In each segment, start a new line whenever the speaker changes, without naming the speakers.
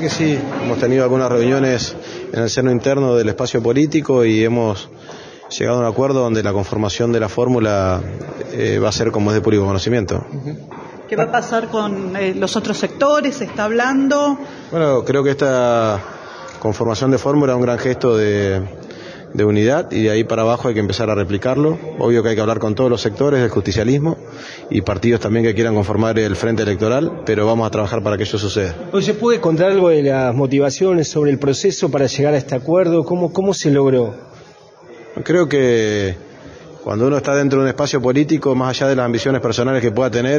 que sí, hemos tenido algunas reuniones en el seno interno del espacio político y hemos llegado a un acuerdo donde la conformación de la fórmula va a ser como es de público conocimiento.
¿Qué va a pasar con los otros sectores? ¿Se está hablando?
Bueno, creo que esta conformación de fórmula es un gran gesto de unidad y de ahí para abajo hay que empezar a replicarlo. Obvio que hay que hablar con todos los sectores del justicialismo y partidos también que quieran conformar el frente electoral, pero vamos a trabajar para que eso suceda.
Hoy se puede contar algo de las motivaciones sobre el proceso para llegar a este acuerdo. ¿Cómo se logró?
Creo que cuando uno está dentro de un espacio político, más allá de las ambiciones personales que pueda tener,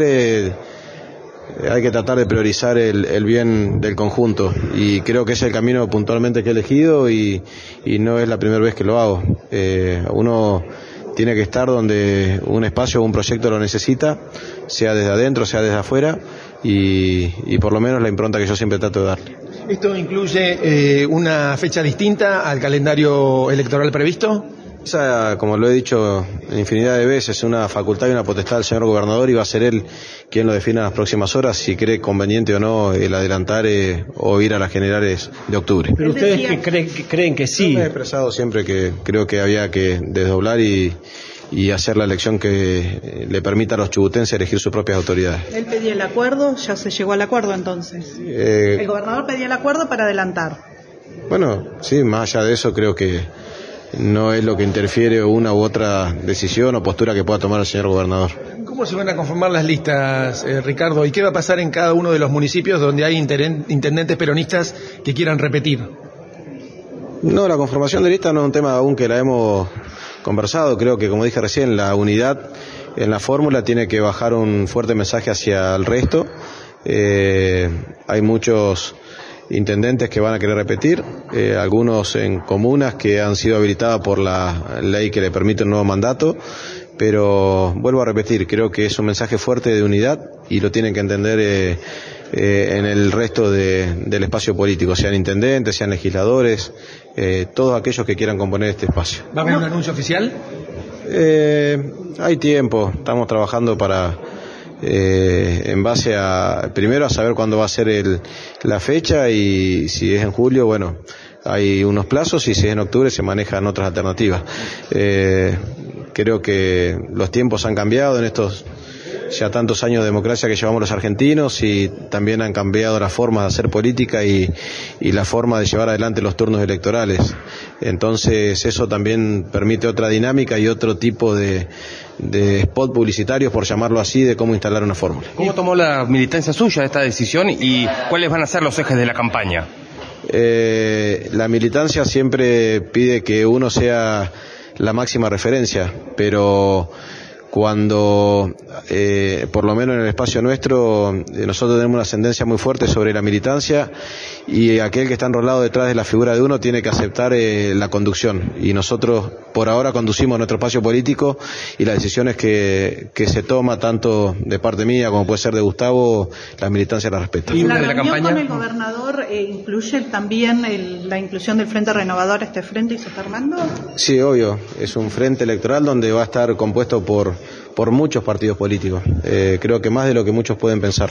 hay que tratar de priorizar el bien del conjunto y creo que es el camino puntualmente que he elegido y no es la primera vez que lo hago. Uno tiene que estar donde un espacio o un proyecto lo necesita, sea desde adentro, sea desde afuera y por lo menos la impronta que yo siempre trato de darle.
¿Esto incluye una fecha distinta al calendario electoral previsto?
Esa, como lo he dicho infinidad de veces, es una facultad y una potestad del señor gobernador y va a ser él quien lo defina en las próximas horas si cree conveniente o no el adelantar o ir a las generales de octubre.
Pero ustedes que creen que sí.
Yo me he expresado siempre que creo que había que desdoblar y hacer la elección que le permita a los chubutenses elegir sus propias autoridades.
Él pedía el acuerdo, ya se llegó al acuerdo entonces. El gobernador pedía el acuerdo para adelantar.
Bueno, sí, más allá de eso creo que no es lo que interfiere una u otra decisión o postura que pueda tomar el señor gobernador.
¿Cómo se van a conformar las listas, Ricardo? ¿Y qué va a pasar en cada uno de los municipios donde hay intendentes peronistas que quieran repetir?
No, la conformación de lista no es un tema aún que la hemos conversado. Creo que, como dije recién, la unidad en la fórmula tiene que bajar un fuerte mensaje hacia el resto. Hay muchos intendentes que van a querer repetir, algunos en comunas que han sido habilitadas por la ley que le permite un nuevo mandato, pero vuelvo a repetir, creo que es un mensaje fuerte de unidad y lo tienen que entender en el resto del espacio político, sean intendentes, sean legisladores, todos aquellos que quieran componer este espacio.
¿Va a haber un anuncio oficial?
Hay tiempo, estamos trabajando para en base a primero a saber cuándo va a ser la fecha y si es en julio, bueno, hay unos plazos y si es en octubre se manejan otras alternativas. Creo que los tiempos han cambiado en estos ya tantos años de democracia que llevamos los argentinos y también han cambiado las formas de hacer política y la forma de llevar adelante los turnos electorales. Entonces eso también permite otra dinámica y otro tipo de spot publicitarios, por llamarlo así, de cómo instalar una fórmula.
¿Cómo tomó la militancia suya esta decisión y cuáles van a ser los ejes de la campaña?
La militancia siempre pide que uno sea la máxima referencia, pero cuando, por lo menos en el espacio nuestro, nosotros tenemos una ascendencia muy fuerte sobre la militancia y aquel que está enrolado detrás de la figura de uno tiene que aceptar la conducción y nosotros por ahora conducimos nuestro espacio político y las decisiones que se toma tanto de parte mía como puede ser de Gustavo, la militancia la respeta.
¿Y la reunión con el gobernador incluye también la inclusión del Frente Renovador a este frente y se está armando?
Sí, obvio, es un frente electoral donde va a estar compuesto por muchos partidos políticos, creo que más de lo que muchos pueden pensar.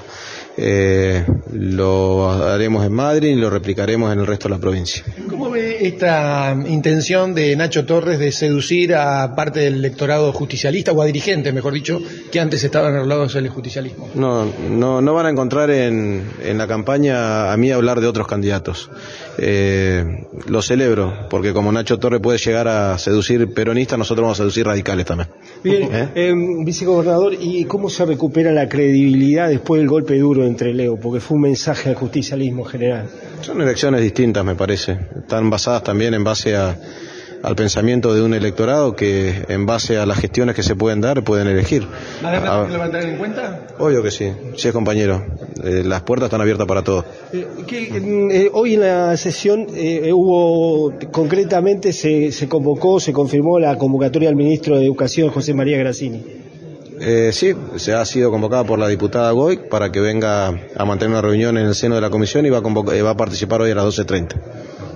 Lo haremos en Madrid y lo replicaremos en el resto de la provincia.
¿Cómo ve esta intención de Nacho Torres de seducir a parte del electorado justicialista o a dirigentes, mejor dicho, que antes estaban enrolados en el justicialismo?
No van a encontrar en la campaña a mí hablar de otros candidatos. Lo celebro, porque como Nacho Torres puede llegar a seducir peronistas, nosotros vamos a seducir radicales también.
Bien, vicegobernador, ¿y cómo se recupera la credibilidad después del golpe duro entre Leo? Porque fue un mensaje al justicialismo en general.
Son elecciones distintas, me parece. Están basadas también en base al pensamiento de un electorado que en base a las gestiones que se pueden dar pueden elegir.
¿Además lo van a tener en cuenta?
Obvio que sí, sí es compañero. Las puertas están abiertas para todos.
Hoy en la sesión concretamente se convocó, se confirmó la convocatoria al ministro de Educación, José María Grassini.
Sí, se ha sido convocada por la diputada Goy para que venga a mantener una reunión en el seno de la comisión y va a participar hoy a las 12:30.